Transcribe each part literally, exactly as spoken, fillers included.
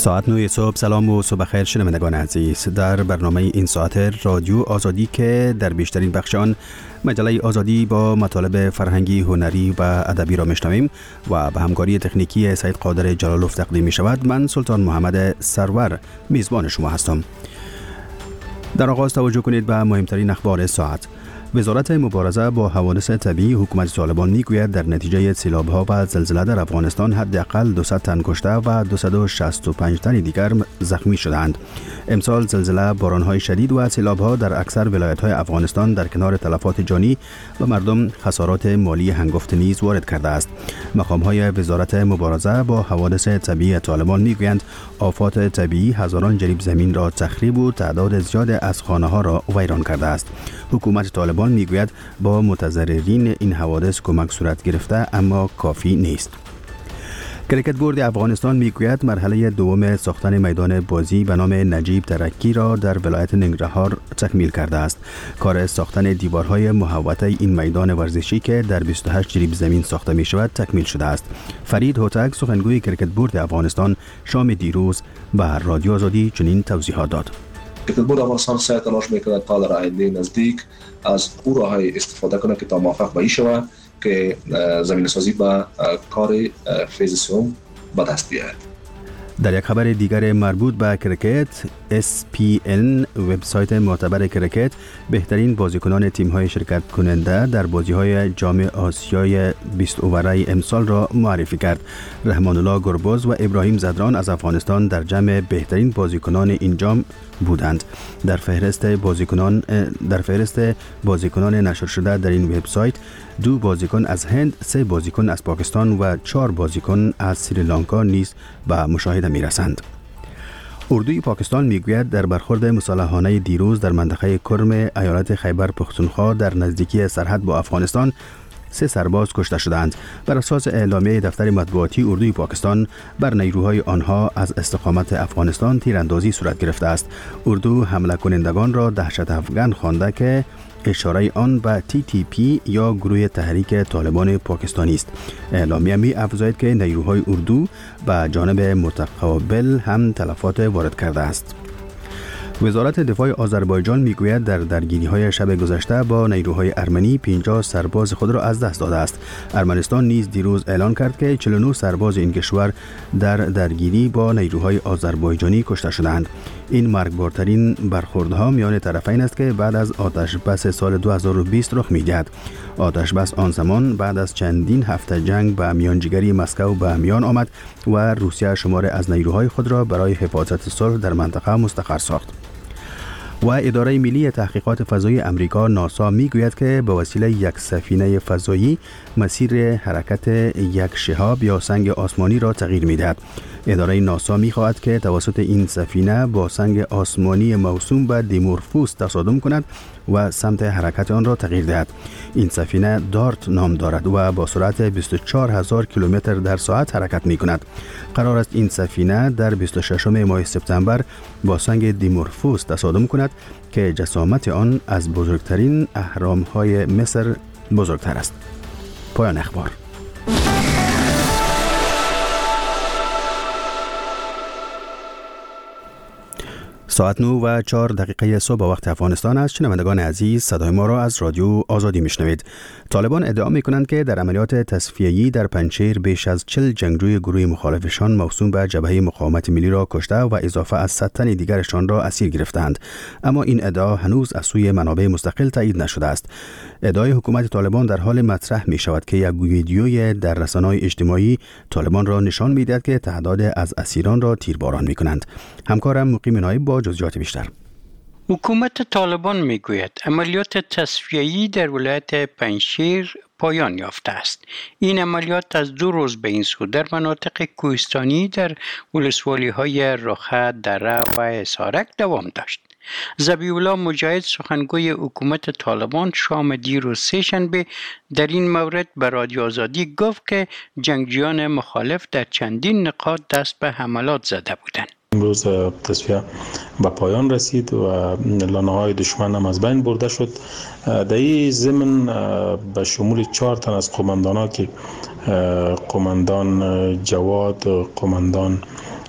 ساعت نه صبح. سلام و صبح خیر شنوندگان عزیز. در برنامه این ساعت رادیو آزادی که در بیشترین بخش آن مجله آزادی با مطالب فرهنگی، هنری و ادبی را میشنویم و به همکاری تکنیکی سید قادر جلالوف تقدیم می شود. من سلطان محمد سرور میزبان شما هستم. در آغاز توجه کنید به مهمترین اخبار ساعت. وزارت مبارزه با حوادث طبیعی حکومت طالبان میگوید در نتیجه سیلاب‌ها و زلزله در افغانستان حداقل دویست تن کشته و دویست و شصت و پنج تن دیگر زخمی شدند. امسال زلزله، باران‌های شدید و سیلاب‌ها در اکثر ولایت‌های افغانستان در کنار تلفات جانی و مردم خسارات مالی هنگفت نیز وارد کرده است. مقام‌های وزارت مبارزه با حوادث طبیعی طالبان میگویند آفات طبیعی هزاران جریب زمین را تخریب و تعداد زیاد از خانه‌ها را ویران کرده است. حکومت طالبان میگوید با متضررین این حوادث کمک صورت گرفته اما کافی نیست. کریکت بورد افغانستان میگوید مرحله دوم ساختن میدان بازی به نام نجیب ترکی را در ولایت ننگرهار تکمیل کرده است. کار ساختن دیوارهای محوطه این میدان ورزشی که در بیست و هشت جریب زمین ساخته می شود تکمیل شده است. فرید هوتک سخنگوی کریکت بورد افغانستان شام دیروز به رادیو آزادی چنین توضیحات داد. کریکت بورد افغانستان سعی تلاش میکند تا در آینده نزدیک از او راه‌های استفاده کنه که تا موفق به این شود که زمین سازی به کار فیز سوم به دست بیاید. در یک خبر دیگر مربوط به کرکت، اس پی ان وبسایت معتبر کرکت بهترین بازیکنان تیم‌های شرکت کننده در بازی‌های جام آسیای بیست اووره امسال را معرفی کرد. رحمان الله گرباز و ابراهیم زدران از افغانستان در جمع بهترین بازیکنان این جام بودند. در فهرست بازیکنان در فهرست بازیکنان نشر شده در این وبسایت دو بازیکن از هند، سه بازیکن از پاکستان و چهار بازیکن از سریلانکا نیز به مشاهده می‌رسند. اردوی پاکستان میگوید در برخورد مسلحانه دیروز در منطقه کرم ایالت خیبر پختونخوا در نزدیکی سرحد با افغانستان سه سرباز کشته شدند. بر اساس اعلامیه دفتر مطبوعاتی اردوی پاکستان بر نیروهای آنها از استقامت افغانستان تیراندازی صورت گرفته است. اردو حمله کنندگان را دهشت افغان خوانده که اشاره آن به تی تی پی یا گروه تحریک طالبان پاکستانی است. اعلامیه می افزاید که نیروهای اردو به جانب متقابل هم تلفات وارد کرده است. وزارت دفاع آذربایجان میگوید در درگیری‌های شب گذشته با نیروهای ارمنی پنجاه سرباز خود را از دست داده است. ارمنستان نیز دیروز اعلان کرد که چهل و نه سرباز این کشور در درگیری با نیروهای آذربایجانی کشته شدند. این مرگبارترین برخوردها میان طرفین است که بعد از آتش بس سال دو هزار و بیست رخ می‌دهد. آتش بس آن زمان بعد از چندین هفته جنگ به میانجیگری مسکو به میان آمد و روسیه شمار از نیروهای خود را برای حفاظت صلح در منطقه مستقر ساخت. و اداره ملی تحقیقات فضایی امریکا ناسا میگوید که به وسیله یک سفینه فضایی مسیر حرکت یک شهاب یا سنگ آسمانی را تغییر میدهد. اداره ناسا میخواهد که توسط این سفینه با سنگ آسمانی موسوم به دیمورفوس تصادم کند و سمت حرکت آن را تغییر دهد. این سفینه دارت نام دارد و با سرعت بیست و چهار هزار کیلومتر در ساعت حرکت می کند. قرار است این سفینه در بیست و ششم ماه سپتامبر با سنگ دیمورفوس تصادم کند که جسامت آن از بزرگترین اهرام‌های مصر بزرگتر است. پایان اخبار. ساعت نه و چهار دقیقه صبح وقت افغانستان است. شنوندگان عزیز، صدای ما را از رادیو آزادی میشنوید. طالبان ادعا میکنند که در عملیات تصفیه‌ای در پنجشیر بیش از چهل جنگجوی گروه مخالفشان موسوم به جبهه مقاومت ملی را کشته و اضافه از صد تن دیگرشان را اسیر گرفتند. اما این ادعا هنوز از سوی منابع مستقل تایید نشده است. ادعای حکومت طالبان در حال مطرح می شود که یک ویدیوی در رسانه‌های اجتماعی طالبان را نشان می‌دهد که تعداد از اسیران را تیرباران می‌کنند. همکارم مقیم نایب با جزئیات بیشتر. حکومت طالبان میگوید عملیات تصفیه‌ای در ولایت پنجشیر پایان یافته است. این عملیات از دو روز به این سو در مناطق کوهستانی در ولسوالی‌های رخه، دره و اسارک دوام داشت. ذبیح الله مجاهد سخنگوی حکومت طالبان شام دیروز سه‌شنبه در این مورد به رادیو آزادی گفت که جنگجویان مخالف در چندین نقاط دست به حملات زده بودند. امروز تصفیه به پایان رسید و لانه‌های دشمن هم از بین برده شد. در این ضمن به شمول چهار تن از قماندان‌ها که قماندان جواد، قماندان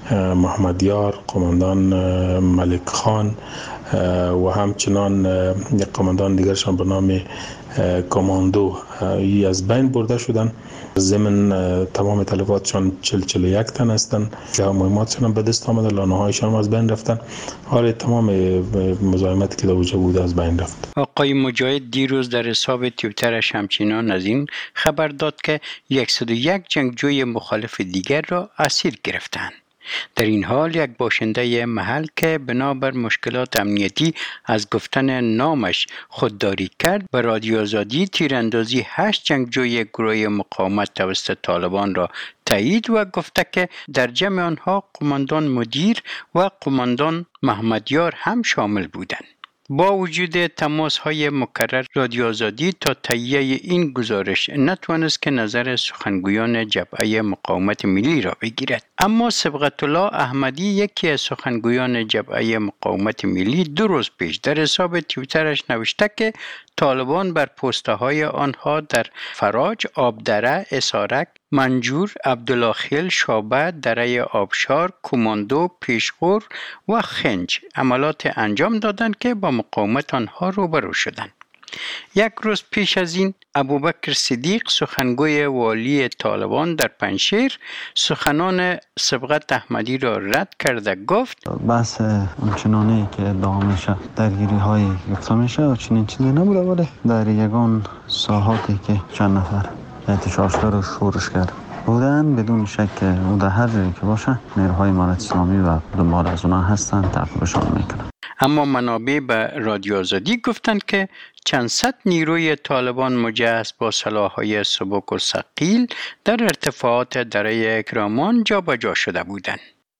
محمد یار، قماندان ملک خان و همچنان یک قماندان دیگرشان به نام کماندو ای از بین برده شدن. ضمن تمام تلفاتشان چهل چهل و یک تن هستند که مهماتشان به دست آمده، لانه‌هایشان از بین رفتن. حال تمام مزاحمتی که در اونجا بوده از بین رفت. آقای مجاهد دیروز در حساب توییترش همچنان از این خبر داد که صد و یک جنگجوی مخالف دیگر را اسیر گرفتند. در این حال یک باشنده محل که بنابر مشکلات امنیتی از گفتن نامش خودداری کرد، به رادیو آزادی تیراندازی هشت جنگجوی گروه مقاومت توسط طالبان را تایید و گفته که در جمع آنها قماندان مدیر و قماندان محمد یار هم شامل بودند. با وجود تماس‌های مکرر، رادیو آزادی تا تهیه این گزارش نتوانست که نظر سخنگویان جبهه مقاومت ملی را بگیرد. اما صبغت الله احمدی، یکی از سخنگویان جبهه مقاومت ملی، دو روز پیش در حساب توییترش نوشته که طالبان بر پست‌های آنها در فراج، آبدره، اسارک، منجور، عبدالله، شابه، دره آبشار، کماندو، پیشخور و خنج عملات انجام دادند که با مقاومت آنها روبرو شدند. یک روز پیش از این ابوبکر صدیق، سخنگوی والی طالبان در پنجشیر، سخنان صبغت احمدی را رد کرده گفت بحث اونچنانی که ادامه میشه درگیری های گفته میشه و چنین چیزی نبوده، ولی در یگان ساحاتی که چند نفر احتشاشگر و شورشگر بودن، بدون شک او در هر جایی که باشه نیروهای امارت اسلامی و دنبال از اونها هستن، تعقیبشان میکنن. اما منابع به رادیو آزادی گفتند که چند صد نیروی طالبان مجهز با سلاح‌های سبک و ثقیل در ارتفاعات دره کرمان جابجا شده بودند.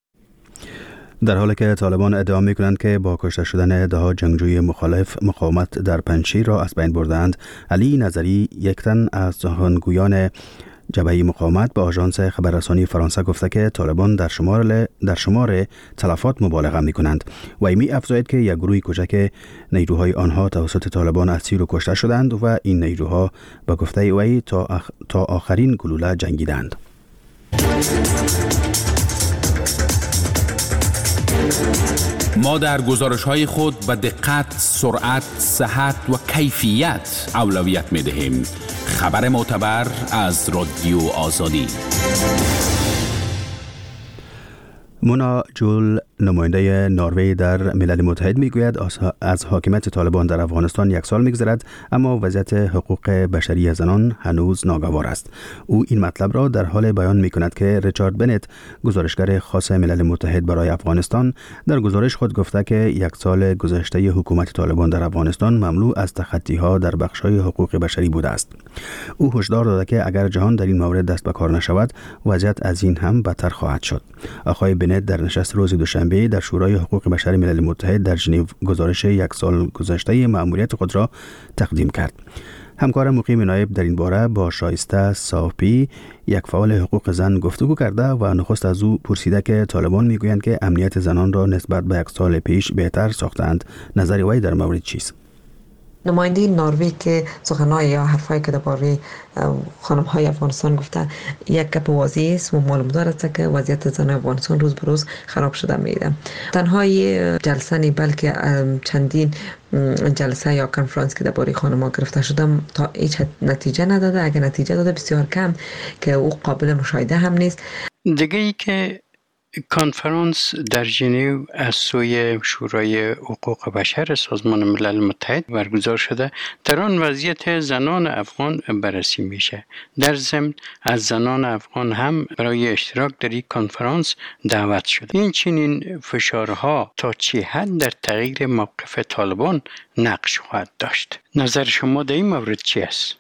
در حالی که طالبان ادعا می‌کنند که با کشته شدن ده جنگجوی مخالف مقاومت در پنجشیر را از بین بردند، علی نظری، یک تن از سخنگویان جبهه مقاومت، به آژانس خبررسانی فرانسه گفته که طالبان در شمار در شمار تلفات مبالغه می‌کنند و می افزاید که یک گروه کوچک نیروهای آنها توسط طالبان اسیر و کشته شدند و این نیروها به گفته وی تا, اخ... تا آخرین گلوله جنگیدند. ما در گزارش‌های خود به دقت، سرعت، صحت و کیفیت اولویت می‌دهیم. خبر معتبر از رادیو آزادی. مونا جول، نماینده نروژ در ملل متحد، میگوید از حاکمیت طالبان در افغانستان یک سال میگذرد، اما وضعیت حقوق بشری زنان هنوز ناگوار است. او این مطلب را در حال بیان میکند که ریچارد بنت، گزارشگر خاص ملل متحد برای افغانستان، در گزارش خود گفته که یک سال گذشته حکومت طالبان در افغانستان مملو از تخطی‌ها در بخش‌های حقوق بشری بوده است. او هشدار داده که اگر جهان در این مورد دست به کار نشود، وضعیت از این هم بدتر خواهد شد. آقای بنت در نشست روز دوشنبه در شورای حقوق بشر ملل متحد در ژنو گزارش یک سال گذشته مأموریت خود را تقدیم کرد. همکار مقیم نایب در این باره با شایسته صافی، یک فعال حقوق زن، گفتگو کرده و نخست از او پرسیده که طالبان میگویند که امنیت زنان را نسبت به یک سال پیش بهتر ساختند. نظر وی در مورد چیست؟ نماینده نروژ که سخنهای یا حرفایی که درباره خانم‌های افغانستان گفته یک گپ واضح است و معلوم دارد که وضعیت زن افغانستان روز به روز خراب شده میده. تنها جلسه نی بلکه چندین جلسه یا کنفرانس که درباره خانم‌ها گرفته شده تا هیچ نتیجه نداده. اگر نتیجه داده بسیار کم که او قابل مشاهده هم نیست. دیگه ای که کنفرانس در ژنو از سوی شورای حقوق بشر سازمان ملل متحد برگزار شده، در آن وضعیت زنان افغان بررسی میشه. در ضمن از زنان افغان هم برای اشتراک در این کنفرانس دعوت شده. این چنین فشارها تا چه حد در تغییر موقف طالبان نقش خواهد داشت؟ نظر شما در این مورد چی است؟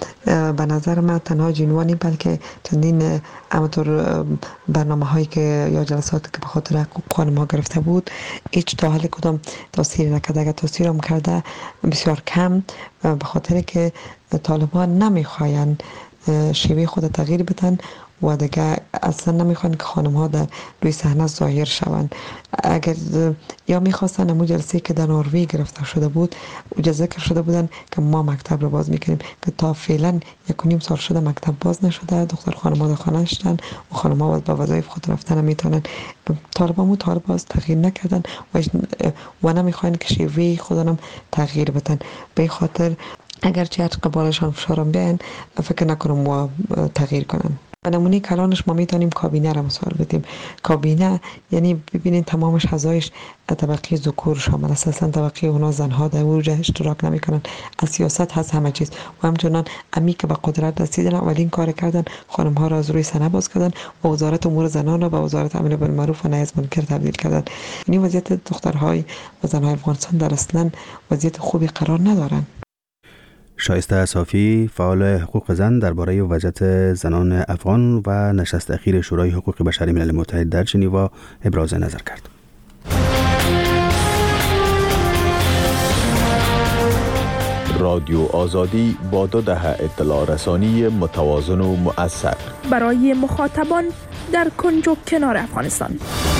به نظر من تنها جنوانی بلکه چندین همطور برنامه هایی که یا جلساتی که به خاطر حقوق خانم‌ها گرفته بود هیچ تا حال کدام تاثیر نکرده. اگر تاثیر هم کرده بسیار کم، به خاطر که طالبان نمیخواین شیوه خود تغییر بدن و دیگه اصلا نمیخوان که خانم ها در روی صحنه ظاهر شوند. اگر یا میخواستن امو جلسه که در نروژ گرفته شده بود اجازه ذکر شده بودن که ما مکتب رو باز میکنیم، که تا فعلا یک و نیم سال شده مکتب باز نشده، دختر خانم ها در خانه شدن و خانم ها با وظایف خود رفتن میتونن. طالبان و طالب باز تغییر نکردن و, و نمیخواین که شیوه خودانم تغییر بدن. به خاطر اگرچه هر قبالشان فشارم بیان فکر نکنم و تغییر کنن. به نمونه کلانش ما میتونیم کابینه را مثال بدیم. کابینه یعنی ببینین تمامش اعضایش طبقه ذکور شامل است، اصلا طبقه اونا زنها در اونجا اشتراک نمیکنن. از سیاست هست همه چیز و همچنان امی که به قدرت رسیدن اولین کار کردن خانم ها را از روی صحنه باز کردن و وزارت امور زنان را به وزارت امر بالمعروف و نهی از منکر تبدیل کردن. یعنی وضعیت دخترهای و زنهای افغانستان در اصلا وضعیت خوبی قرار ندارن. شایسته صافی، فعال حقوق زن، درباره وضعیت زنان افغان و نشست اخیر شورای حقوق بشری ملل متحد در ژنو ابراز نظر کرد. رادیو آزادی با دو دهه اطلاع رسانی متوازن و مؤثر برای مخاطبان در کنج و کنار افغانستان.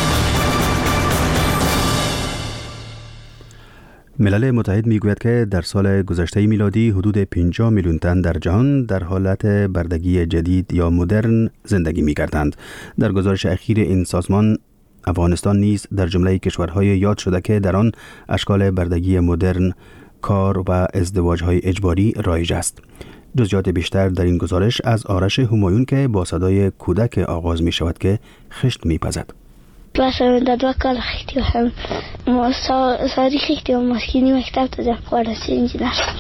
ملل متحد میگوید که در سال گذشته میلادی حدود پنجاه میلیون تن در جهان در حالت بردگی جدید یا مدرن زندگی می‌کردند. در گزارش اخیر این سازمان افغانستان نیز در جمله کشورهای یاد شده که در آن اشکال بردگی مدرن، کار و ازدواج‌های اجباری رایج است. جزئیات بیشتر در این گزارش از آرش همایون که با صدای کودک آغاز می شود که خشت می‌پزد. مثلا در دو کال خیلی هم ما ساری خیلی هم مسکینی مکتب تا جب خوارسی اینجی نرسنده.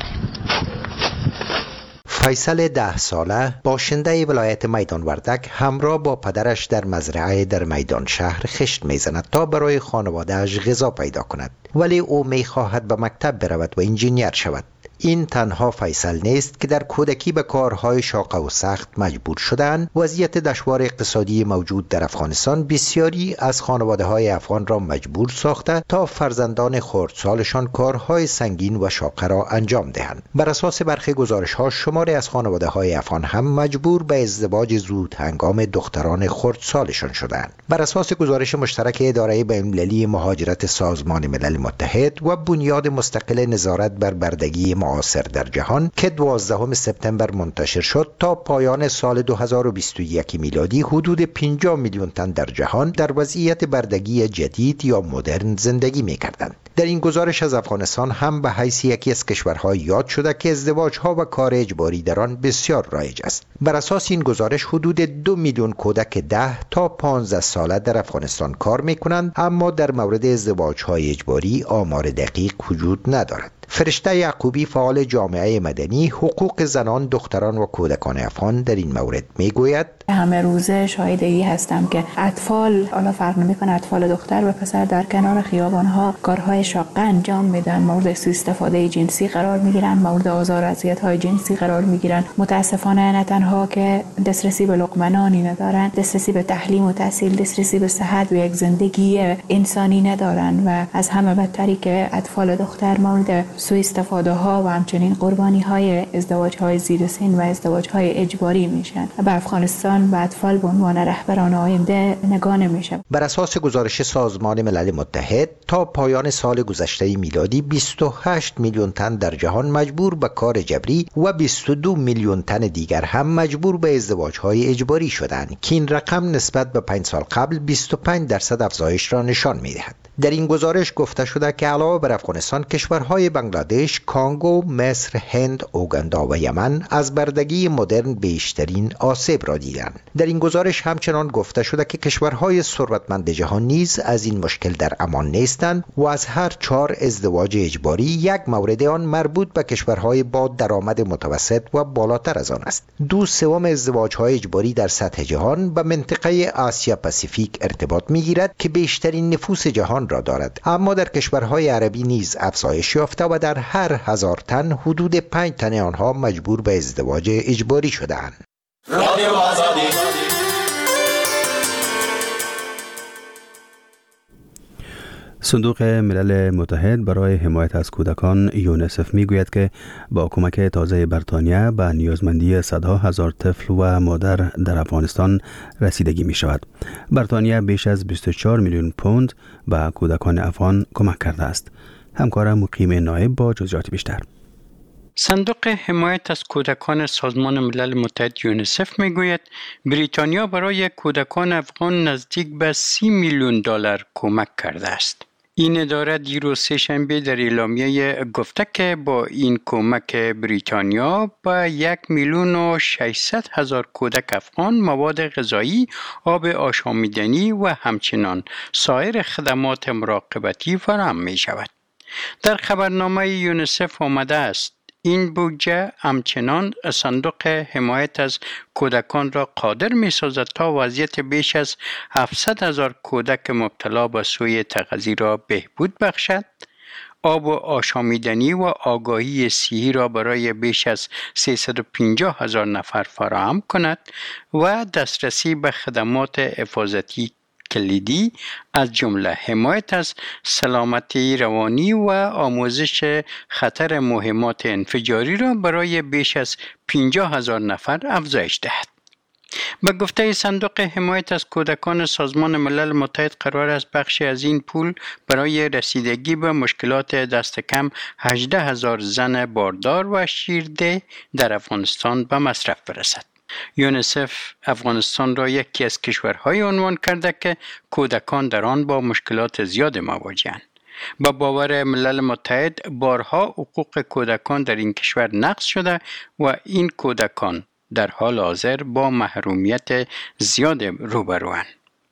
فیصل ده ساله باشنده ولایت میدان وردک همراه با پدرش در مزرعه در میدان شهر خشت میزند تا برای خانوادهش غذا پیدا کند، ولی او میخواهد به مکتب برود و انجینیر شود. این تنها فیصل نیست که در کودکی به کارهای شاق و سخت مجبور شدند. وضعیت دشوار اقتصادی موجود در افغانستان بسیاری از خانواده‌های افغان را مجبور ساخته تا فرزندان خردسالشان کارهای سنگین و شاق را انجام دهند. بر اساس برخی گزارش‌ها شماری از خانواده‌های افغان هم مجبور به ازدواج زود هنگام دختران خردسالشان شدند. بر اساس گزارش مشترک اداره بین‌المللی مهاجرت سازمان ملل متحد و بنیاد مستقل نظارت بر بردگی معاصر در جهان که دوازدهم سپتامبر منتشر شد، تا پایان سال دو هزار و بیست و یک میلادی حدود پنجاه میلیون تن در جهان در وضعیت بردگی جدید یا مدرن زندگی می‌کردند. در این گزارش از افغانستان هم به حیث یکی از کشورها یاد شده که ازدواج‌ها و کار اجباری در آن بسیار رایج است. بر اساس این گزارش حدود دو میلیون کودک ده تا پانزده ساله در افغانستان کار می‌کنند، اما در مورد ازدواج‌های اجباری آمار دقیق وجود ندارد. فرشته یعقوبی، فعال جامعه مدنی حقوق زنان، دختران و کودکان افغان، در این مورد میگوید: همه روزه شاهد ای هستم که اطفال، حالا فرق نمیکنه اطفال دختر و پسر، در کنار خیابان‌ها کارهای شاق انجام میدن، مورد سوء استفاده جنسی قرار میگیرن، مورد آزار و اذیت‌های جنسی قرار میگیرن. متاسفانه نه تنها که دسترسی به لقمه نانی ندارن، دسترسی به تعلیم و تحصیل، دسترسی به صحت و یک زندگی انسانی ندارن و از همه بدتری که اطفال دختر مورد سوء استفاده ها و همچنین قربانی های ازدواج های زیر سن و ازدواج های اجباری میشن. به افغانستان و اطفال به عنوان رهبران آینده نگاه نمیشه. بر اساس گزارش سازمان ملل متحد تا پایان سال گذشته میلادی بیست و هشت میلیون تن در جهان مجبور به کار جبری و بیست و دو میلیون تن دیگر هم مجبور به ازدواج های اجباری شدند که این رقم نسبت به پنج سال قبل بیست و پنج درصد افزایش را نشان میدهد. در این گزارش گفته شده که علاوه بر افغانستان، کشورهای بنگلادش، کانگو، مصر، هند، اوگاندا و یمن از بردگی مدرن بیشترین آسیب را دیدند. در این گزارش همچنان گفته شده که کشورهای ثروتمند جهان نیز از این مشکل در امان نیستند و از هر چهار ازدواج اجباری یک مورد آن مربوط به کشورهای با درآمد متوسط و بالاتر از آن است. دو سوم ازدواج‌های اجباری در سطح جهان به منطقه آسیا پاسیفیک ارتباط می‌گیرد که بیشترین نفوس جهان را دارد، اما در کشورهای عربی نیز افزایش یافته و در هر هزار تن حدود پنج تن آنها مجبور به ازدواج اجباری شده‌اند. رادیو آزادی. صندوق ملل متحد برای حمایت از کودکان یونسف میگوید که با کمک تازه بریتانیا به نیازمندی صدها هزار طفل و مادر در افغانستان رسیدگی می شود. بریتانیا بیش از بیست و چهار میلیون پوند به کودکان افغان کمک کرده است. همکارم مقیم نایب با جزئیات بیشتر. صندوق حمایت از کودکان سازمان ملل متحد یونسف میگوید بریتانیا برای کودکان افغان نزدیک به سی میلیون دلار کمک کرده است. این اداره دیروز سه‌شنبه در اعلامیه گفته که با این کمک بریتانیا به یک میلیون و ششصد هزار کودک افغان مواد غذایی، آب آشامیدنی و همچنان سایر خدمات مراقبتی فراهم می شود. در خبرنامه یونسف آمده است این بودجه همچنان صندوق حمایت از کودکان را قادر می سازد تا وضعیت بیش از هفتصد هزار کودک مبتلا به سوء تغذیه را بهبود بخشد، آب و آشامیدنی و آگاهی صحی را برای بیش از سیصد و پنجاه هزار نفر فراهم کند و دسترسی به خدمات حفاظتی کلیدی از جمله حمایت از سلامتی روانی و آموزش خطر مهمات انفجاری را برای بیش از پنجاه هزار نفر افزایش دهد. به گفته صندوق حمایت از کودکان سازمان ملل متحد قرار است بخشی از این پول برای رسیدگی به مشکلات دست کم هجده هزار زن باردار و شیرده در افغانستان به مصرف برسد. یونسف افغانستان را یکی از کشورهای عنوان کرده که کودکان در آن با مشکلات زیاد مواجه‌اند. با باور ملل متحد بارها حقوق کودکان در این کشور نقض شده و این کودکان در حال حاضر با محرومیت زیاد روبروند.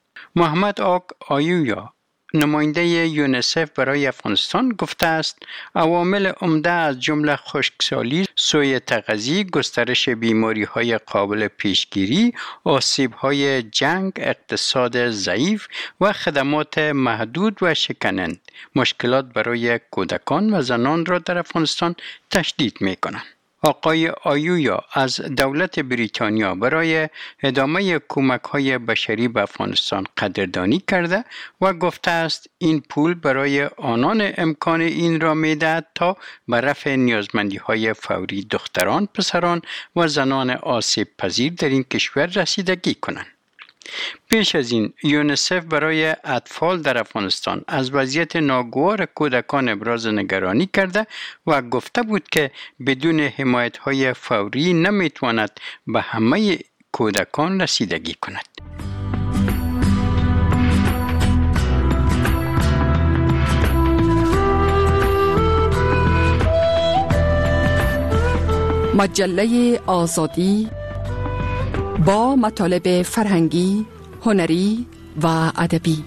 محمد آق آیویا نماینده یونسف برای افغانستان گفته است عوامل عمده از جمله خشکسالی، سوء تغذیه، گسترش بیماری‌های قابل پیشگیری، آسیب‌های جنگ، اقتصاد ضعیف و خدمات محدود و شکننده مشکلات برای کودکان و زنان را در افغانستان تشدید می‌کنند. آقای آیویا از دولت بریتانیا برای ادامه کمک‌های بشری به افغانستان قدردانی کرده و گفته است این پول برای آنان امکان این را می‌دهد تا به رفع نیازمندی‌های فوری دختران، پسران و زنان آسیب پذیر در این کشور رسیدگی کنند. پیش از این یونسف برای اطفال در افغانستان از وضعیت ناگوار کودکان ابراز نگرانی کرده و گفته بود که بدون حمایت‌های فوری نمیتواند به همه کودکان رسیدگی کند. مجله آزادی با مطالب فرهنگی، هنری و ادبی.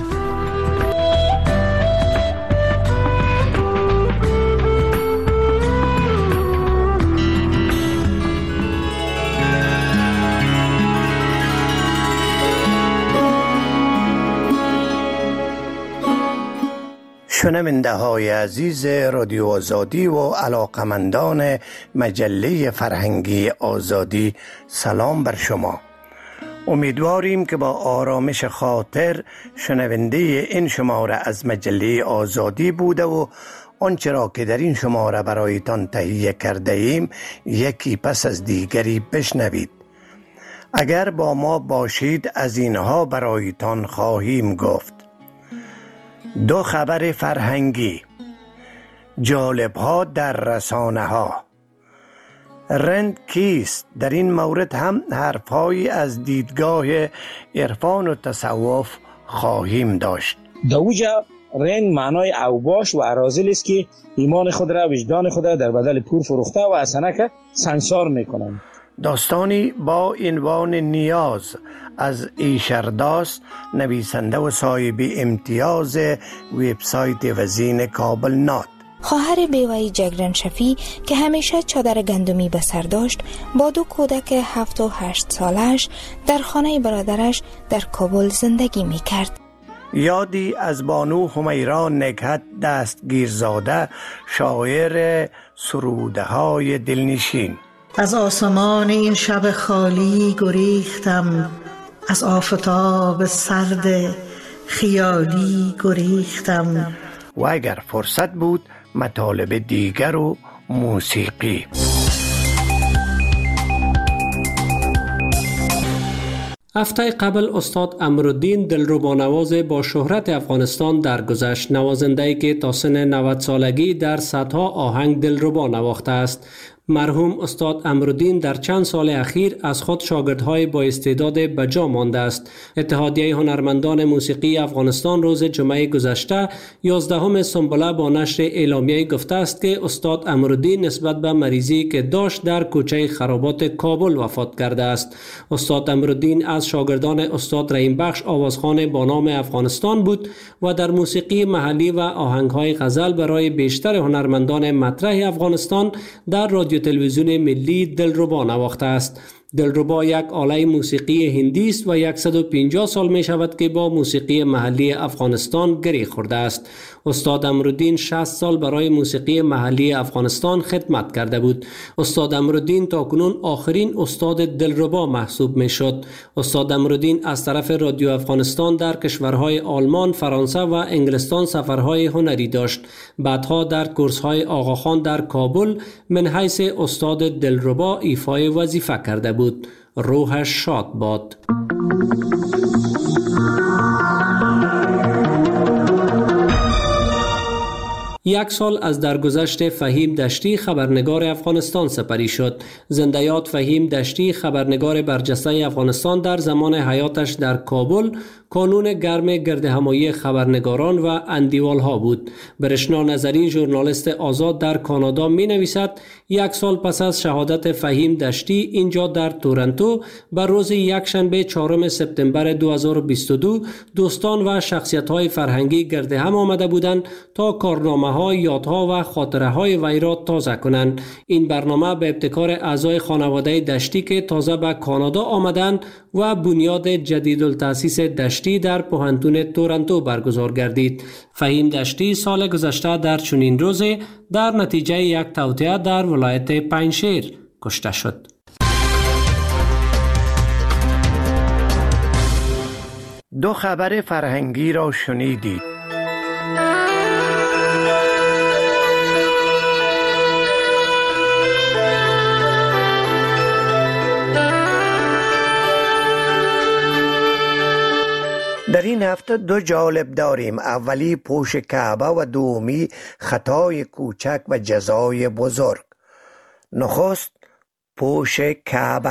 شنونده های عزیز رادیو آزادی و علاقمندان مجله فرهنگی آزادی، سلام بر شما. امیدواریم که با آرامش خاطر شنونده این شماره از مجله آزادی بوده و آنچه را که در این شماره برایتان تهیه کرده ایم یکی پس از دیگری بشنوید. اگر با ما باشید از اینها برایتان خواهیم گفت: دو خبر فرهنگی، جالب‌ها در رسانه ها، رند کیست؟ در این مورد هم حرفهایی از دیدگاه عرفان و تصوف خواهیم داشت. دوجا رند معنای اوباش و اراذل است که ایمان خود را، وجدان خود را در بدل پور فروخته و اسنک سنگسار میکنند. داستانی با عنوان نیاز از ایشرداست، نویسنده و صاحب امتیاز وبسایت وزین کابل نات. خواهر بیوه‌ای جگرن شفی که همیشه چادر گندمی به سر داشت، با دو کودک هفت و هشت سالش در خانه برادرش در کابل زندگی می کرد. یادی از بانو همیرا نکهت دستگیرزاده، شاعر سروده های دلنشین. از آسمان این شب خالی گریختم، از آفتاب سرد خیالی گریختم. و اگر فرصت بود مطالب دیگر و موسیقی. هفته قبل استاد امرالدین دلربانواز با شهرت افغانستان درگذشت. نوازنده‌ای که تا سن نود سالگی در صدها آهنگ دلربا نواخته است. مرحوم استاد امرالدین در چند سال اخیر از خود شاگردهای با استعداد بجا مانده است. اتحادیه هنرمندان موسیقی افغانستان روز جمعه گذشته یازدهم سنبله با نشر اعلامیه گفته است که استاد امرالدین نسبت به مریضی که داشت در کوچه خرابات کابل وفات کرده است. استاد امرالدین از شاگردان استاد رحیم بخش آوازخوان با نام افغانستان بود و در موسیقی محلی و آهنگهای غزل برای بیشتر هنرمندان مطرح افغانستان در رادیو تلویزیون ملی دلربا نواخته است. دلربا یک آله موسیقی هندی است و صد و پنجاه سال می شود که با موسیقی محلی افغانستان گره خورده است. استاد امرالدین شصت سال برای موسیقی محلی افغانستان خدمت کرده بود. استاد امرالدین تاکنون آخرین استاد دلربا محسوب می شد. استاد امرالدین از طرف رادیو افغانستان در کشورهای آلمان، فرانسه و انگلستان سفرهای هنری داشت. بعدها در کورس‌های آقاخان در کابل من حیث استاد دلربا ایفای وظیفه کرده بود. روحش شاد باد. یک سال از درگذشت فهیم دشتی خبرنگار افغانستان سپری شد. زنده‌یاد فهیم دشتی خبرنگار برجسته افغانستان در زمان حیاتش در کابل کانون گرم گردهمایی خبرنگاران و اندیوال ها بود. برشنا نظری ژورنالیست آزاد در کانادا می نویسد یک سال پس از شهادت فهیم دشتی اینجا در تورنتو بر روز یکشنبه چهارم سپتامبر دو هزار و بیست و دو دوستان و شخصیت های فرهنگی گرده هم آمده بودند تا کارنامه ها، یادها و خاطره های وی را تازه کنند. این برنامه به ابتکار اعضای خانواده دشتی که تازه به کانادا آمدند و بنیاد جدیدالتأسیس دشتی در پوهنتون تورنتو برگزار گردید. فهیم دشتی سال گذشته در چنین روزی در نتیجه یک توطئه در ولایت پنجشیر کشته شد. دو خبر فرهنگی را شنیدید. در این هفته دو جالب داریم. اولی پوش کعبه و دومی خطای کوچک و جزای بزرگ. نخست پوش کعبه.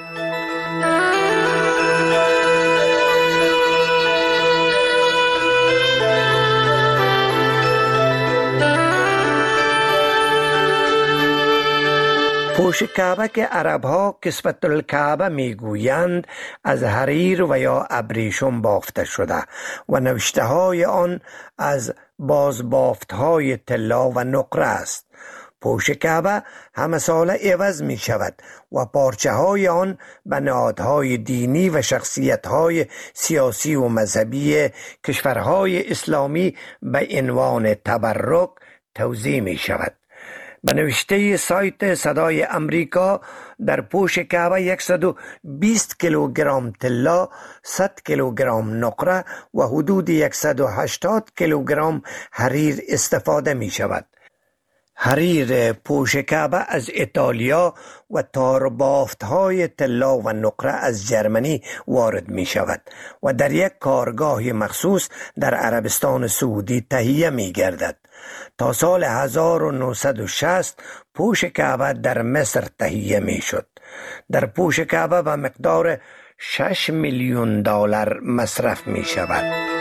پوش کعبه که عرب ها کسوت الکعبه می گویند از حریر و یا ابریشم بافته شده و نوشته های آن از بازبافت های طلا و نقره است. پوش کعبه همه ساله عوض می شود و پارچه های آن به نهادهای دینی و شخصیت های سیاسی و مذهبی کشورهای اسلامی به عنوان تبرک توزیع می شود. به نوشته سایت صدای امریکا در پوش کعبه صد و بیست کیلوگرم طلا، صد کیلوگرم نقره و حدود صد و هشتاد کیلوگرم حریر استفاده می شود. حریر پوش کعبه از ایتالیا و تاربافت های طلا و نقره از جرمنی وارد می شود و در یک کارگاه مخصوص در عربستان سعودی تهیه می گردد. تا سال هزار و نهصد و شصت پوش کعبه در مصر تهیه می شد. در پوش کعبه به مقدار شش میلیون دلار مصرف می شود.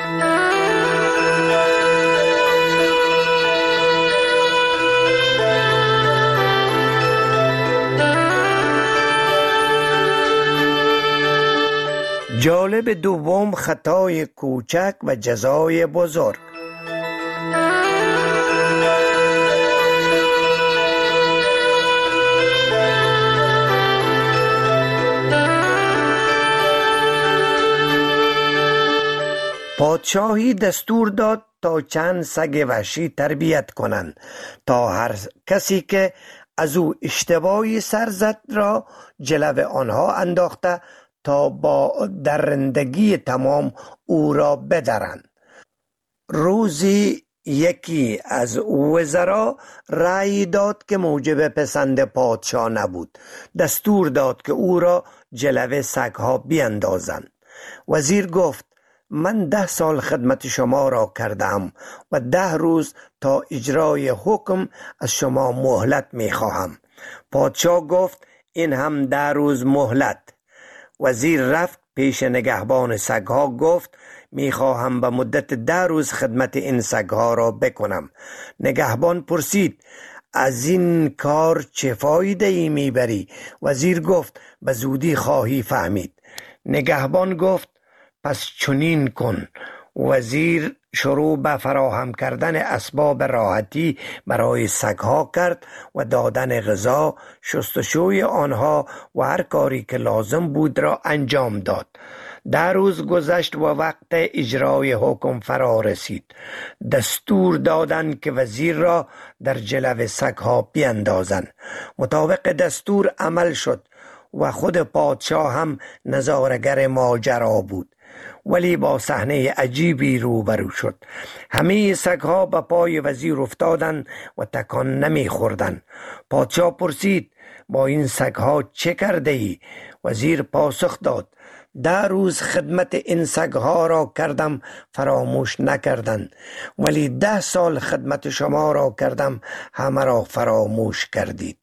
جالب دوم خطای کوچک و جزای بزرگ. پادشاهی دستور داد تا چند سگ وحشی تربیت کنند تا هر کسی که از او اشتباهی سر زد را جلو آنها انداخته تا با درندگی تمام او را بدرند. روزی یکی از وزرا رأی داد که موجب پسند پادشاه نبود. دستور داد که او را جلو سگها بیندازند. وزیر گفت من ده سال خدمت شما را کردم و ده روز تا اجرای حکم از شما مهلت می خواهم. پادشاه گفت این هم ده روز مهلت. وزیر رفت پیش نگهبان سگها گفت می خواهم به مدت ده روز خدمت این سگها را بکنم. نگهبان پرسید از این کار چه فایده ای می بری؟ وزیر گفت به زودی خواهی فهمید. نگهبان گفت پس چنین کن. وزیر شروع به فراهم کردن اسباب راحتی برای سگها کرد و دادن غذا، شستشوی آنها و هر کاری که لازم بود را انجام داد. ده روز گذشت و وقت اجرای حکم فرا رسید. دستور دادند که وزیر را در جلو سگها بیندازند. مطابق دستور عمل شد و خود پادشاه هم نظاره‌گر ماجرا بود، ولی با صحنه عجیبی روبرو شد. همه سگها به پای وزیر افتادند و تکان نمی خوردند. پادشاه پرسید با این سگها چه کرده ای؟ وزیر پاسخ داد ده روز خدمت این سگها را کردم، فراموش نکردند، ولی ده سال خدمت شما را کردم، همه را فراموش کردید.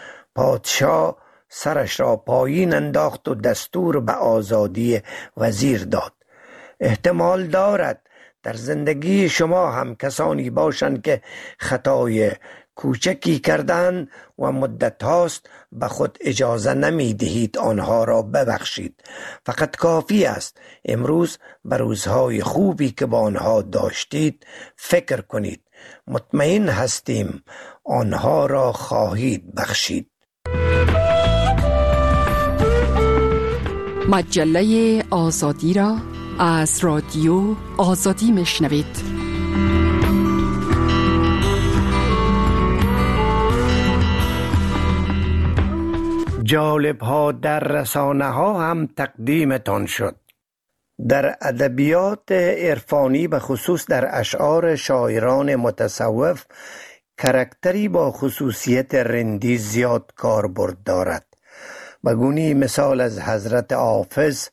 پادشاه سرش را پایین انداخت و دستور به آزادی وزیر داد. احتمال دارد در زندگی شما هم کسانی باشند که خطای کوچکی کردند و مدت هاست به خود اجازه نمی دهید آنها را ببخشید. فقط کافی است امروز به روزهای خوبی که با آنها داشتید فکر کنید. مطمئن هستیم آنها را خواهید بخشید. مجله آزادی را از رادیو آزادی میشنوید. جالب ها در رسانه ها هم تقدیمتان شد. در ادبیات عرفانی به خصوص در اشعار شاعران متصوف کاراکتری با خصوصیت رندی زیاد کاربرد دارد. بگونی مثال از حضرت حافظ: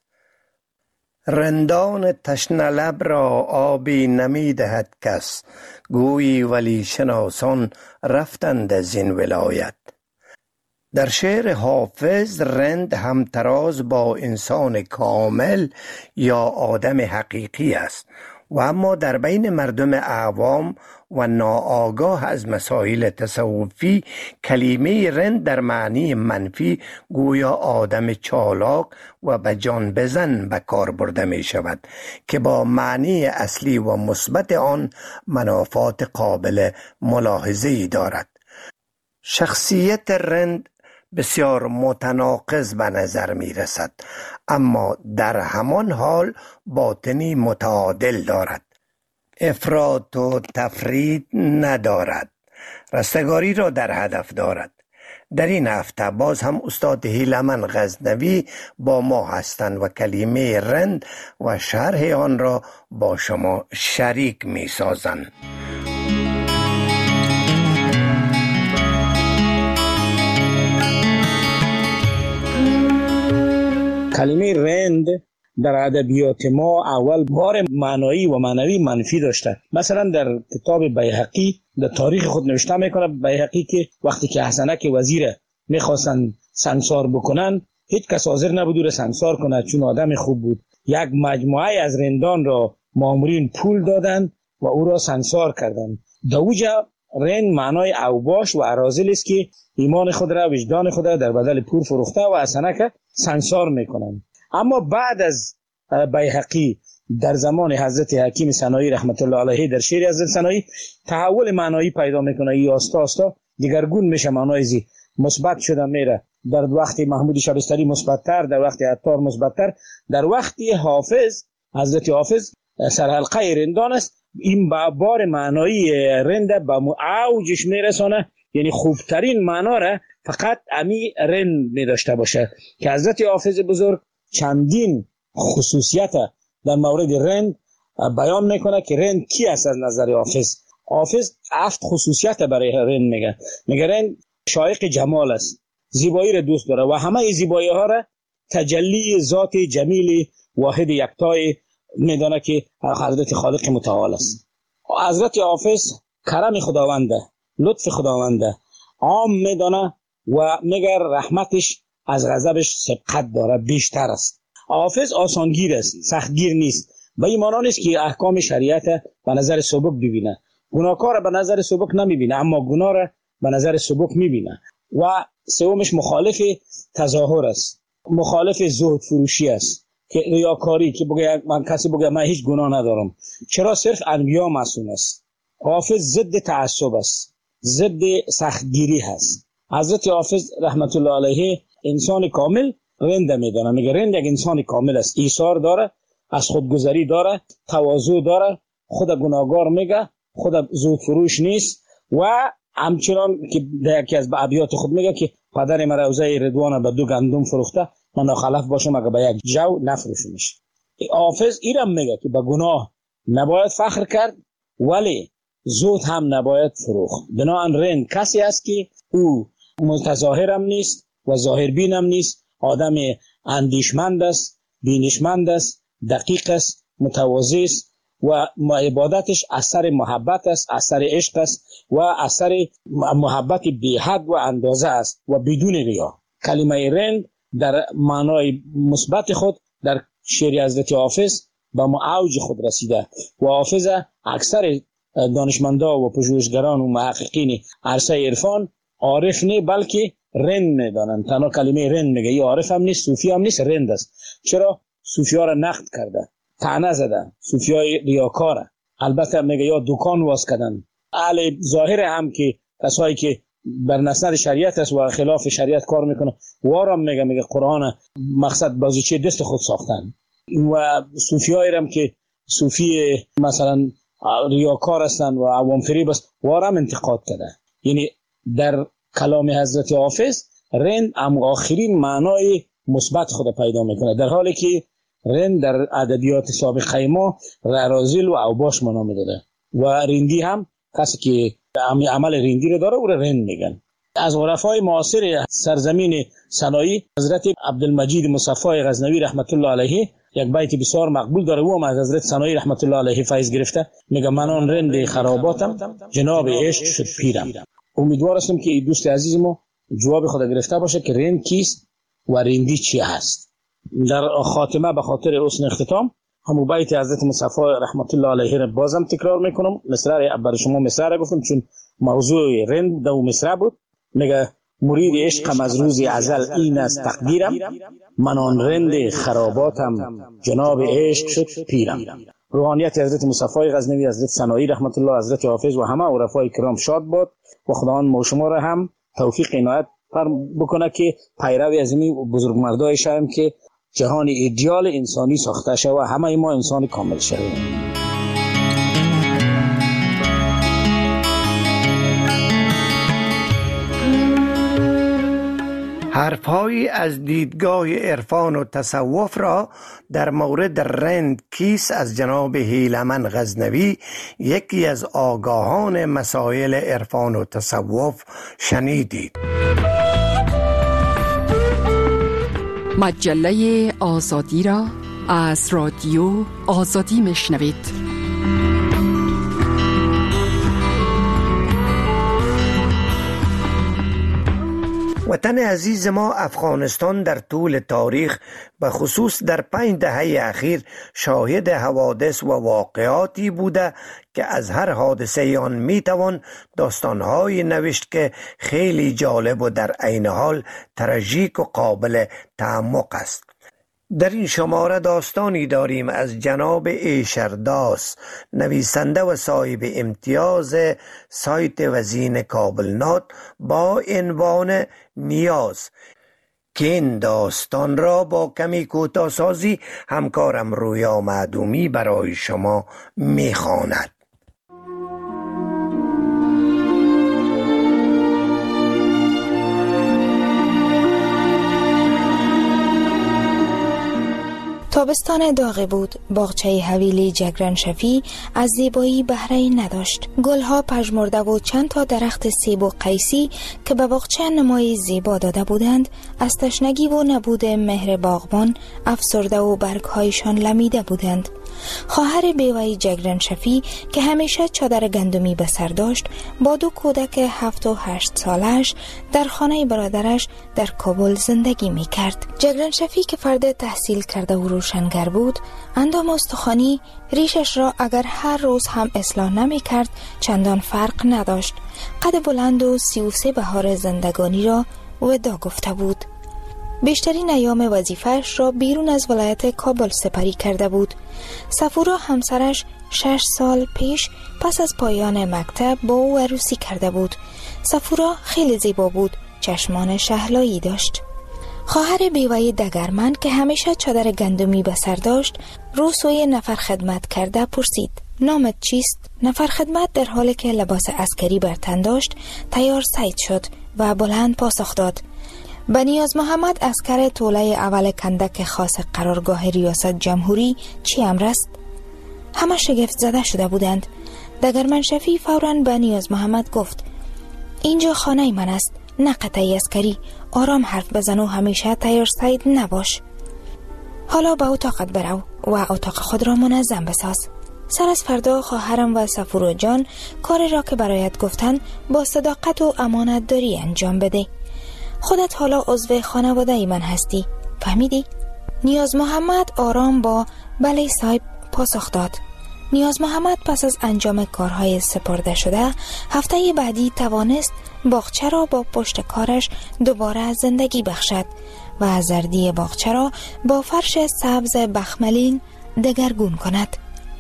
رندان تشنه لب را آبی نمی دهد کس، گویی ولی شناسان رفتند از این ولایت. در شعر حافظ رند همتراز با انسان کامل یا آدم حقیقی است و اما در بین مردم عوام و ناآگاه از مسائل تصوفی کلمه رند در معنی منفی گویا آدم چالاک و به جان بزن به کار برده می شود که با معنی اصلی و مثبت آن منافات قابل ملاحظه‌ای دارد. شخصیت رند بسیار متناقض به نظر می رسد، اما در همان حال باطنی متعادل دارد. افراط و تفرید ندارد، رستگاری را در هدف دارد. در این هفته باز هم استاد هیلمن غزنوی با ما هستند و کلمه رند و شرح آن را با شما شریک می سازند. کلمه رند در ادبیات ما اول بار معنایی و معنوی منفی داشته. مثلا در کتاب بیهقی در تاریخ خود نوشته میکنه بیهقی که وقتی که حسنک وزیر میخواستن سنگسار بکنن هیچ کس حاضر نبود او را سنگسار کنه چون آدم خوب بود. یک مجموعه از رندان را مامورین پول دادند و او را سنگسار کردند. دوجا رند معنای اوباش و اراذل است که ایمان خود را وجدان خود را در بدل پول فروخته و حسنک سنگسار میکنند. اما بعد از بیهقی در زمان حضرت حکیم سنایی رحمت الله علیه در شعر حضرت سنایی تحول معنایی پیدا میکنه. ای آستا آستا دیگرگون میشه، معنای زی مثبت شده میره. در وقت محمود شبستری مثبت‌تر، در وقت عطار مثبت‌تر، در وقت حافظ حضرت حافظ سرحلقه رندان است. این بار معنایی رند به اوجش میرسانه، یعنی خوبترین معنا را فقط امی رند می داشته باشه که حضرت حافظ بزرگ چندین خصوصیت در مورد رند بیان میکنه که رند کی است از نظر حافظ. حافظ هفت خصوصیت برای رند میگه. میگه رند شایق جمال است، زیبایی را دوست داره و همه زیبایی ها را تجلی ذات جمیل واحد یکتای میدانه که حضرت خالق متعال است. حضرت حافظ کرم خداونده، لطف خداونده عام میدانه و میگه رحمتش از غضبش سبقت داره، بیشتر است. حافظ آسانگیر است، سختگیر نیست. به این معنی نیست که احکام شریعت به نظر سبک ببینه، گناهکار به نظر سبک نمیبینه، اما گناه را به نظر سبک میبینه. و سومش مخالف تظاهر است، مخالف زهد فروشی است که ریاکاری که بگه من کسی بگه من هیچ گناه ندارم. چرا؟ صرف انبیا معصوم است. حافظ ضد تعصب است، ضد سختگیری هست. حضرت حافظ رحمت الله علیه انسان کامل رند میدونه. میگه رند یک انسان کامل است، ایثار داره، از خودگذری داره، تواضع داره، خود گناهگار میگه، خود زود فروش نیست. و همچنان که در یکی از ابیات خود میگه که پدر من روزه رضوان به دو گندم فروخته، من ناخلف باشم اگه به یک جو نفروشمش. حافظ اینم میگه که به گناه نباید فخر کرد ولی زود هم نباید فروخت. بنابراین رند کسی است که او متظاهرم نیست و ظاهربین هم نیست، آدم اندیشمند است، بینشمند است، دقیق است، متواضع است و عبادتش اثر محبت است، اثر عشق است و اثر محبت بی حد و اندازه است و بدون ریا. کلمه رند در معنای مثبت خود در شعر حضرت حافظ به اوج خود رسیده و حافظ اکثر دانشمندا و پژوهشگران و محققین عرصه عرفان عارف نه بلکه رند میدانند. تنها کلمه رند میگه، این عارف هم نیست، صوفی هم نیست، رند است. چرا؟ صوفی ها را نقد کرده، طعنه زده، صوفی های ریاکاره. البته میگه یا دکان واس کردن. اهل ظاهر هم که کسایی که بر مسند شریعت است و خلاف شریعت کار میکنه وارم میگه، میگه قرآن مقصد بازیچه دست خود ساختن. و صوفی هایی هم که صوفی مثلا ریاکار هستن و عوام فریب است وارم انتقاد کرده. یعنی در کلام حضرت حافظ رند هم آخرین معنای مثبت خود پیدا میکنه، در حالی که رند در ادبیات سابقه ما رازل و اوباش معنا میداده و رندی هم کسی که عمل رندی رو داره او رو رند میگن. از عرفای معاصر سرزمین سنایی حضرت عبدالمجید مصفای غزنوی رحمت الله علیه یک بیت بسیار مقبول داره، او هم از حضرت سنایی رحمت الله علیه فیض گرفته. میگه من آن رند خراباتم جناب عشق شد پیرم. امیدوار هستم که این دوست عزیز ما جواب خود گرفته باشه که رند کیست و رندی چی هست. در خاتمه به خاطر حسن اختتام همون بیت حضرت مصطفی رحمت الله علیه را بازم تکرار میکنم. مصرع برای شما مصرع گفتم چون موضوع رند دو مصرع بود. میگه مرید عشقم از روز ازل این است تقدیرم، من آن رند خراباتم جناب عشق شد پیرم. روحانیت حضرت مصطفی غزنوی، حضرت سنایی رحمت الله، حضرت حافظ و همه عرفای کرام شاد باد و خداوند ما شما را هم توفیق عنایت بکنه که پیروی از این بزرگمردای شویم که جهان ایدئال انسانی ساخته شد و همه ما انسان کامل شویم. حرفهایی از دیدگاه عرفان و تصوف را در مورد رند کیست از جناب هیلمن غزنوی، یکی از آگاهان مسائل عرفان و تصوف شنیدید. مجله آزادی را از رادیو آزادی میشنوید. وطن عزیز ما افغانستان در طول تاریخ به خصوص در پنج دهه اخیر شاهد حوادث و واقعاتی بوده که از هر حادثه آن میتوان داستانهایی نوشت که خیلی جالب و در عین حال تراژیک و قابل تعمق است. در این شماره داستانی داریم از جناب ایشرداس، نویسنده و صاحب امتیاز سایت وزین کابلنات با عنوان نیاز، که این داستان را با کمی کوتاه‌سازی همکارم رویا معدومی برای شما میخواند. تابستان داغ بود. باغچه حویلی جگرن شفی از زیبایی بهره نداشت. گلها پژمرده و چند تا درخت سیب و قیسی که به باغچه نمای زیبا داده بودند از تشنگی و نبود مهر باغبان افسرده و برگهایشان لمیده بودند. خواهر بیوه جگرن شفی که همیشه چادر گندمی به سر داشت با دو کودک هفت و هشت سالش در خانه برادرش در کابل زندگی می کرد. جگرن شفی که فرد تحصیل کرده و روشنگر بود، اندام استخوانی ریشش را اگر هر روز هم اصلاح نمی کرد چندان فرق نداشت. قد بلند و سی و سه بهار زندگانی را وداع گفته بود. بیشترین ایام وظیفه‌اش را بیرون از ولایت کابل سپری کرده بود. صفورا همسرش شش سال پیش پس از پایان مکتب با او عروسی کرده بود. صفورا خیلی زیبا بود، چشمان شهلایی داشت. خواهر بیوه دگرمن که همیشه چادر گندمی به سر داشت رو سوی نفر خدمت کرده پرسید: نامت چیست؟ نفر خدمت در حالی که لباس عسکری بر تن داشت تیار سید شد و بلند پاسخ داد: بنیاز محمد عسکر توله اول کندک خاص قرارگاه ریاست جمهوری چی امر است؟ همه شگفت زده شده بودند. دگرمن شفی فوراً بنیاز محمد گفت: اینجا خانه من است، نه قطعی عسکری. آرام حرف بزن و همیشه تیار سید نباش. حالا به اتاقت برو و اتاق خود را منظم بساز. سر از فردا خواهرم و صفورو جان کار را که برایت گفتن با صداقت و امانت داری انجام بده. خودت حالا عضو خانواده من هستی، فهمیدی؟ نیاز محمد آرام با بله صاحب پاسخ داد. نیاز محمد پس از انجام کارهای سپرده شده هفته بعدی توانست باغچه را با پشت کارش دوباره زندگی بخشد و زردی باغچه را با فرش سبز بخملین دگرگون کند.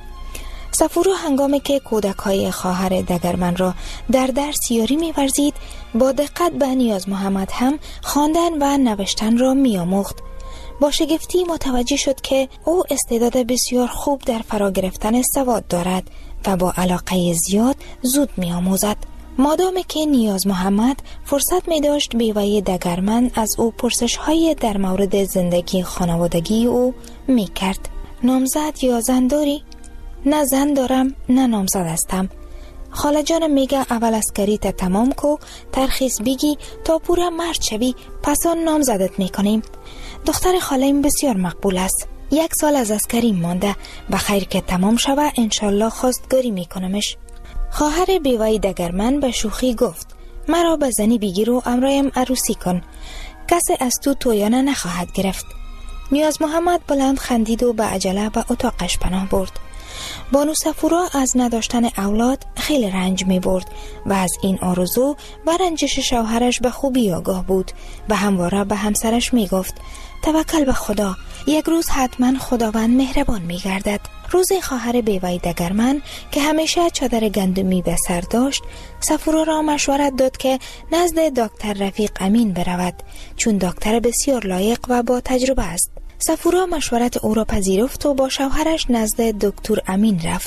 صفورو هنگامی که کودک‌های خواهر دگرمن را در درس یاری می‌ورزید با دقت به نیاز محمد هم خواندن و نوشتن را می‌آموخت. با شگفتی متوجه شد که او استعداد بسیار خوب در فرا گرفتن سواد دارد و با علاقه زیاد زود می‌آموزد. مادامی که نیاز محمد فرصت می داشت بیوه دگرمن از او پرسش‌های در مورد زندگی خانوادگی او می کرد. نامزد یا زن داری؟ نه زن دارم نه نامزد هستم. خاله جانم میگه اول عسکریت تمام کو ترخیص بگی تا پورا مرد شوی پس آن نامزدت میکنیم. دختر خاله‌ام بسیار مقبول است. یک سال از عسکری مانده، بخیر که تمام شوه انشالله خواستگاری میکنمش. خواهر بیوه دگرمن به شوخی گفت: مرا به زنی بگیر و امرایم عروسی کن، کسی از تو تویانه نخواهد گرفت. نیاز محمد بلند خندید و به عجله به اتاقش پناه برد. بانو صفورا از نداشتن اولاد خیلی رنج می برد و از این آرزو و رنجش شوهرش به خوبی آگاه بود و همواره به همسرش می گفت: توکل به خدا، یک روز حتما خداوند مهربان می گردد. روزی خواهر بیوه دگرمن که همیشه چادر گندمی به سر داشت صفورا را مشورت داد که نزد دکتر رفیق امین برود، چون دکتر بسیار لایق و با تجربه است. صفورا مشورت او را پذیرفت و با شوهرش نزد دکتر امین رفت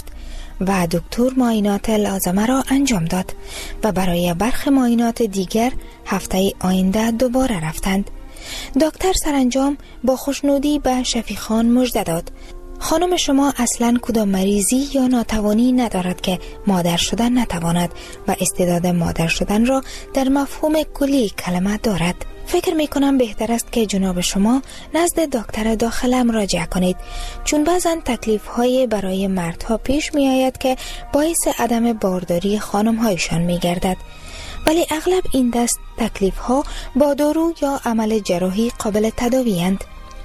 و دکتر معاینات لازمه را انجام داد و برای برخی معاینات دیگر هفته آینده دوباره رفتند. دکتر سرانجام با خوشنودی به شفیخان مژده داد: خانم شما اصلاً کدام مریضی یا ناتوانی ندارد که مادر شدن نتواند و استعداد مادر شدن را در مفهوم کلی کلمه دارد. فکر می کنم بهتر است که جناب شما نزد دکتر داخله مراجعه کنید، چون بعضاً تکلیف های برای مردها پیش می آید که باعث عدم بارداری خانم هایشان می گردد، ولی اغلب این دست تکلیف ها با دارو یا عمل جراحی قابل تداوی اند.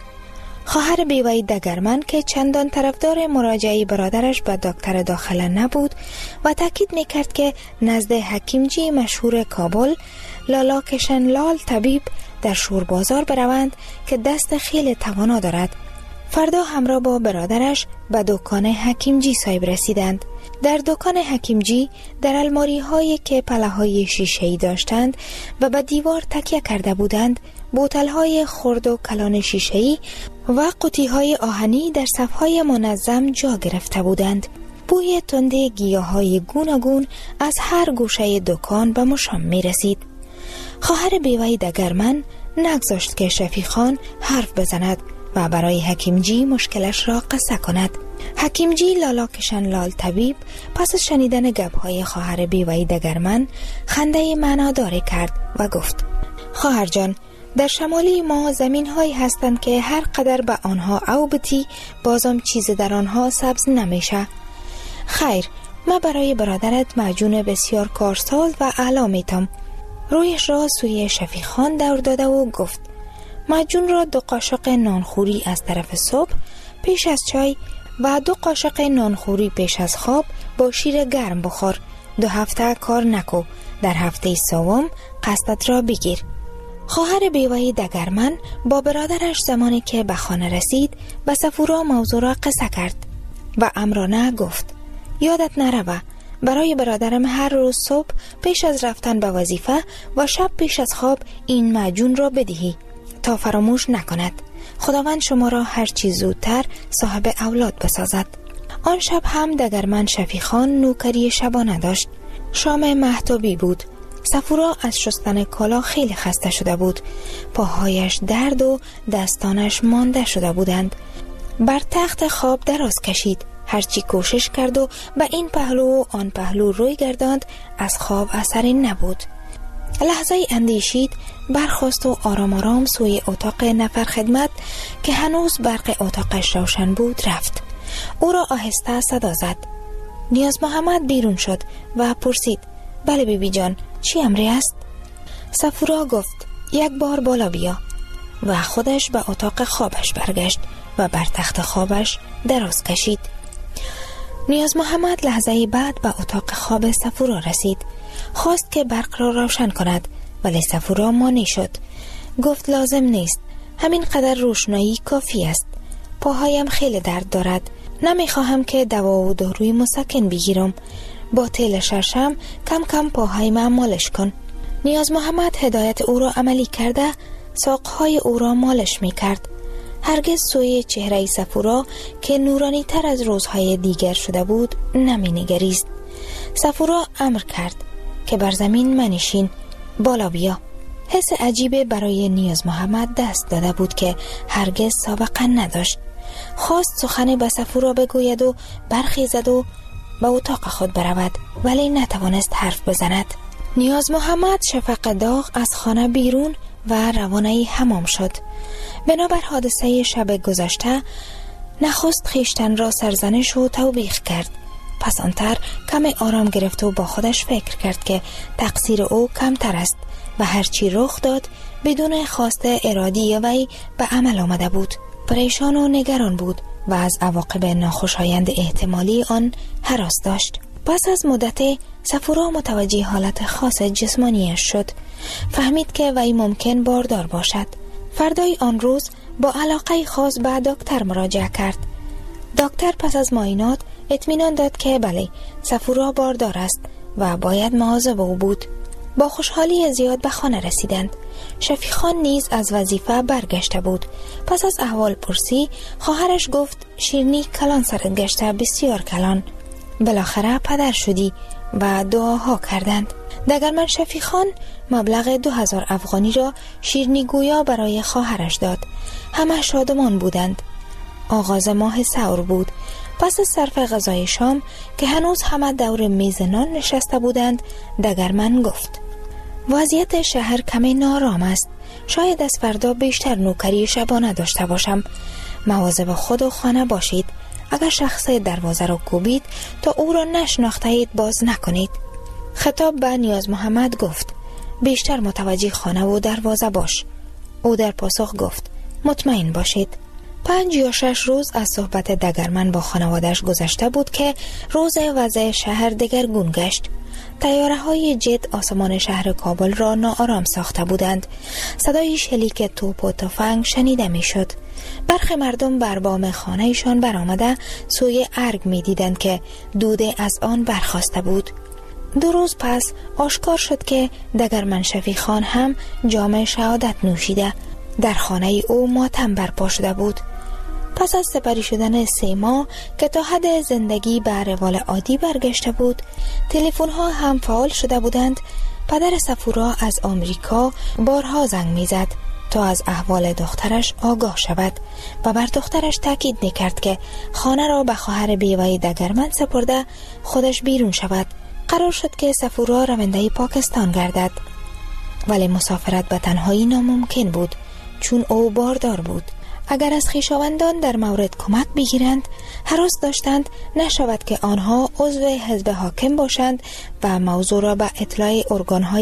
خواهر بیوه دگرمن که چندان طرفدار مراجعه برادرش به دکتر داخله نبود و تاکید میکرد که نزد حکیمجی مشهور کابل لالا کشن لال طبیب در شور بازار بروند که دست خیلی توانا دارد، فردا همراه با برادرش به دکان حکیمجی صاحب رسیدند. در دکان حکیمجی در الماری هایی که پله های شیشه‌ای داشتند و به دیوار تکیه کرده بودند بوتل های خرد و کلان شیشه‌ای و قوطی های آهنی در صف های منظم جا گرفته بودند. بوی تند گیاهای گوناگون از هر گوشه دکان به مشام می رسید. خواهر بیوه دگرمن نگذاشت که شفیخان حرف بزند و برای حکیمجی مشکلش را قصه کند. حکیمجی لالا کشن لال طبیب پس از شنیدن گپ‌های خواهر بیوه‌ای دگرمن خنده معناداری کرد و گفت: خواهر جان، در شمالی ما زمین هایی هستند که هر قدر به آنها او بتی بازم چیز در آنها سبز نمیشه. خیر، ما برای برادرت معجون بسیار کارساز و اعلی میتم. رویش را سوی شفیق خان دور داده و گفت: معجون را دو قاشق نانخوری از طرف صبح پیش از چای و دو قاشق نانخوری پیش از خواب با شیر گرم بخور. دو هفته کار نکو، در هفته سوم قصدت را بگیر. خواهر بیوه‌ای دگرمن با برادرش زمانی که به خانه رسید به صفورا موضوع را قصه کرد و امرانه گفت: یادت نروه برای برادرم هر روز صبح پیش از رفتن به وظیفه و شب پیش از خواب این معجون را بدهی تا فراموش نکند. خداوند شما را هر چیز زودتر صاحب اولاد بسازد. آن شب هم دگرمن شفیق خان نوکری شبانه داشت. شام مهتابی بود. صفورا از شستن کالا خیلی خسته شده بود. پاهایش درد و دستانش مانده شده بودند. بر تخت خواب دراز کشید. هرچی کوشش کرد و به این پهلو و آن پهلو روی گرداند، از خواب اثری نبود. لحظه اندیشید، برخاست و آرام آرام سوی اتاق نفر خدمت که هنوز برق اتاقش روشن بود رفت. او را آهسته صدا زد. نیاز محمد بیرون شد و پرسید: بله بیبی جان، چی امری است؟ صفورا گفت: یک بار بالا بیا. و خودش به اتاق خوابش برگشت و بر تخت خوابش دراز کشید. نیاز محمد لحظه بعد به اتاق خواب صفورا رسید. خواست که برق را روشن کند، ولی صفورا مانع شد. گفت: لازم نیست، همین قدر روشنایی کافی است. پاهایم خیلی درد دارد، نمیخواهم که دوا و داروی مسکن بگیرم. با تیل شرشم کم کم پاهایم مالش کن. نیاز محمد هدایت او را عملی کرده ساقهای او را مالش می کرد. هرگز سوی چهره صفورا که نورانی تر از روزهای دیگر شده بود نمی نگریست. صفورا امر کرد که بر زمین منشین، بالا بیا. حس عجیبه برای نیاز محمد دست داده بود که هرگز سابقه نداشت. خواست سخنی به صفورا بگوید و برخیزد و به اتاق خود برود، ولی نتوانست حرف بزند. نیاز محمد شفق داغ از خانه بیرون و روانه حمام شد. بنابر حادثه شب گذشته نخست خیشتن را سرزنش و توبیخ کرد. پس آنتر کم آرام گرفت و با خودش فکر کرد که تقصیر او کمتر است و هرچی رخ داد بدون خواست ارادی وی به عمل آمده بود. پریشان و نگران بود و از عواقب ناخوشایند احتمالی آن هراس داشت. پس از مدت صفورا متوجه حالت خاص جسمانیش شد. فهمید که وی ممکن باردار باشد. فردای آن روز با علاقه خاص به دکتر مراجعه کرد. دکتر پس از معاینات اطمینان داد که بله، صفورا باردار است و باید مواظب او بود. با خوشحالی زیاد به خانه رسیدند. شفیق خان نیز از وظیفه برگشته بود. پس از احوال پرسی خواهرش گفت: شیرنی کلان سرت گشته، بسیار کلان. بالاخره پدر شدی و دعاها کردند. دگرمن شفیق خان مبلغ دو هزار افغانی را شیرنی گویا برای خواهرش داد. همه شادمان بودند. آغاز ماه سور بود. پس از صرف غذای شام که هنوز همه دور میز نان نشسته بودند، دگرمن گفت: وضعیت شهر کمی نارام است. شاید از فردا بیشتر نوکری شبانه داشته باشم. مواظب خود و خانه باشید. اگر شخص دروازه را کوبید تا او را نشناخته اید باز نکنید. خطاب به نیاز محمد گفت: بیشتر متوجه خانه و دروازه باش. او در پاسخ گفت: مطمئن باشید. پنج یا شش روز از صحبت دگرمن با خانوادش گذشته بود که روز وضع شهر دگرگون گشت. طیاره های جت آسمان شهر کابل را ناآرام ساخته بودند. صدای شلیک توپ و تفنگ شنیده می شد. برخی مردم بر بام خانه‌شان برآمده سوی ارگ می دیدند که دوده از آن برخاسته بود. دو روز پس آشکار شد که دگرمن شفیق خان هم جام شهادت نوشیده. در خانه او ماتم برپا شده بود. پس از سپری شدن سه ماه که تا حد زندگی به روال عادی برگشته بود، تلفن ها هم فعال شده بودند. پدر صفورا از آمریکا بارها زنگ میزد تا از احوال دخترش آگاه شود و بر دخترش تاکید می‌کرد که خانه را به خواهر بیوه دگرمند سپرده خودش بیرون شود. قرار شد که صفورا رونده پاکستان گردد، ولی مسافرت به تنهایی ناممکن بود چون او باردار بود. اگر از خویشاوندان در مورد کمک بگیرند، هراس داشتند نشود که آنها عضو حزب حاکم باشند و موضوع را به اطلاع ارگان‌های